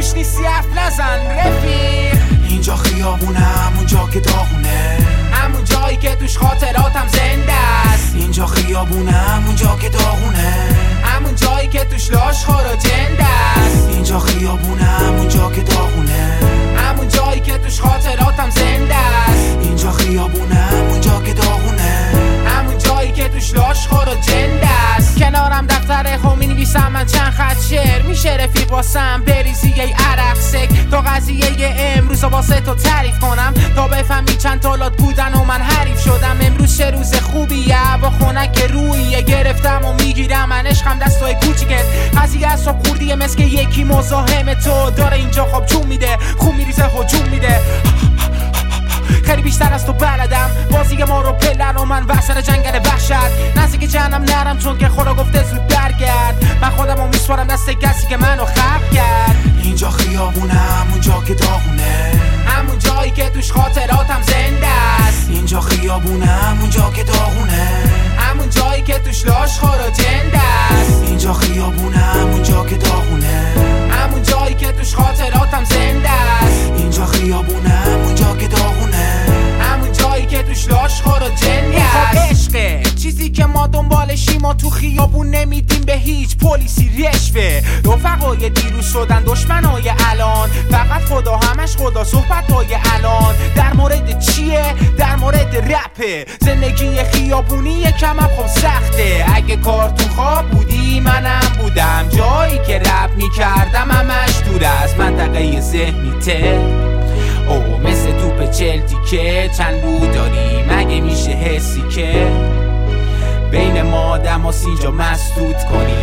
توش نیستی حرف نزن رفیق. اینجا خیابونه همون جا که داغونه، همون جایی که توش خاطراتم زنده است. اینجا خیابونه همون جا که داغونه، همون جایی که توش لاشخور و جنده است. اینجا خیابونه همون جا که داغونه، همون جایی که توش خاطراتم زنده است. اینجا خیابونه همون جا که داغونه، همون جایی که توش لاشخور و جنده است. کنارم دفتر خون می‌نویسم من چند خط شعر، میشه رفیق واسم بریزی یه عرق سک تا قضیه امروز واسه تو تعریف کنم تا بفهمی چند تالات بودن و من حریف شدم. امروز چه روز خوبیه، هوا خنک رویه، گرفتم و میگیرم من عشقم دستای کوچیکت. قضیه از صبح خوردیه مثل که یکی مزاحم تو داره اینجا خواب جون میده، خون میریزه هجوم میده. خیلی بیشتر از تو بلدم، بازی ما رو پلن و من وسط جنگل وحشت. نزدیک جهنم نرم چون که خدا گفته زود برگرد. من خودم رو میسپارم دست کسی که منو خلق کرد. اینجا خیابونه همون جا که داغونه، همون جایی که توش خاطراتم زنده است. اینجا خیابونه همون جا که داغونه، همون جایی که توش لاشخور و جنده است. اینجا خیابونه همون جا که داغونه، همون جایی که توش خاطراتم زنده است. اینجا خیابونه همون جا که داغونه، همون جایی که توش لاشخور و جنده است. عشقه چیزی که ما دنبالشیم و تو خیابون نمیدیم به هیچ پلیسی رشوه. رفقای دیروز شدن دشمنای الان، فقط خدا همش خدا صحبتای الان. در مورد چیه؟ در مورد رپه. زندگی خیابونی یکم خب سخته. اگه کار تو خواب بودی منم بودم، جایی که رپ میکردم همش دور از منطقه ذهنیته. او مثل توپ چلتی که چند رو داری، مگه میشه حسی که بین ما آدم ها سینجا مسدود کنی؟